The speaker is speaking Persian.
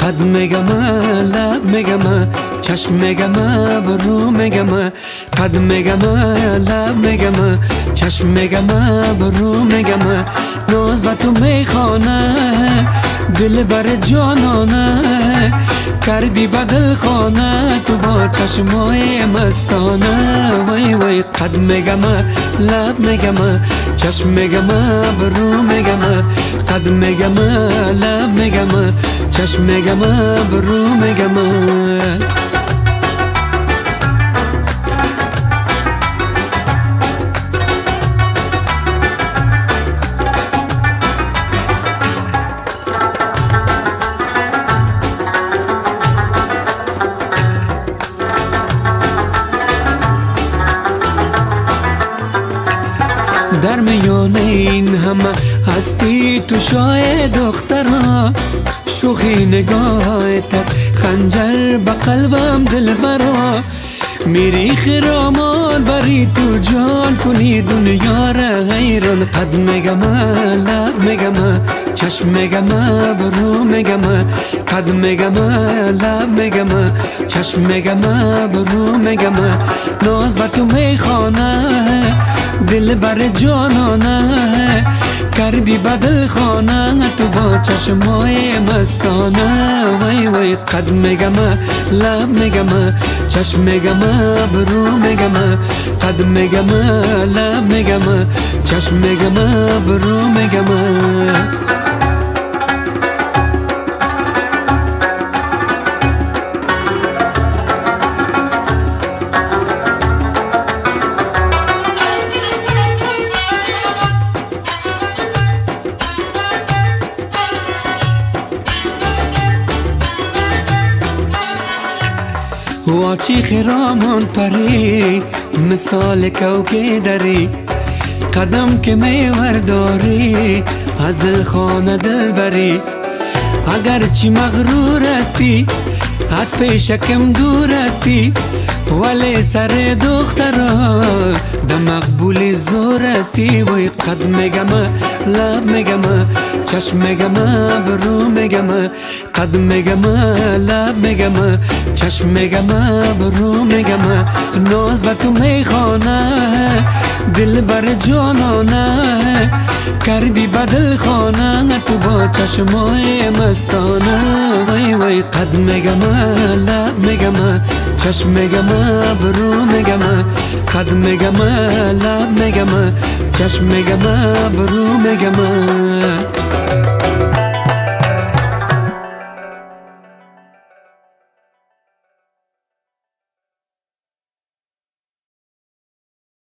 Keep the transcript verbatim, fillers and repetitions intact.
قد میگم لب میگم چشم میگم برو میگم قد میگم لب میگم چشم میگم برو میگم ناز با تو میخوانه دل بر جانانه کردی بدل خانه تو با چشمای مستانه وای وای قد میگم لب میگم چشم میگم برو میگم قد میگم لب میگم چشم میگم برو میگم در میان این همه هستی تو شای دخترها شوخی نگاهت است خنجر به قلبم دل برا میری خرامان بری تو جان کنی دنیا را حیران قد میگم لب میگم چشم میگم برو میگم قد میگم لب میگم چشم میگم برو میگم ناز بر تو میخوانه دل بر جانانه کردی بدل خانه تو با چشمای مستانه وای وای قد میگم لب میگم چشم میگم برو میگم قد میگم لب میگم چشم میگم برو میگم واچی خرامان پری مثال کوکه داری قدم که میور داری از دل خانه دل بری اگر چی مغرور استی از پیشکم دور استی ولی سر دخترا ده مقبول زور استی وی قد میگم لب میگم چشم میگم برو میگم قد میگم لب میگم چشم میگم برو میگم ناز با تو میخوانه دل بر جانانه کردی بدل خانه تو با چشمای مستانه وای وای قد میگم لب میگم چشم میگم برو میگم قد میگم لب میگم چشم میگم برو میگم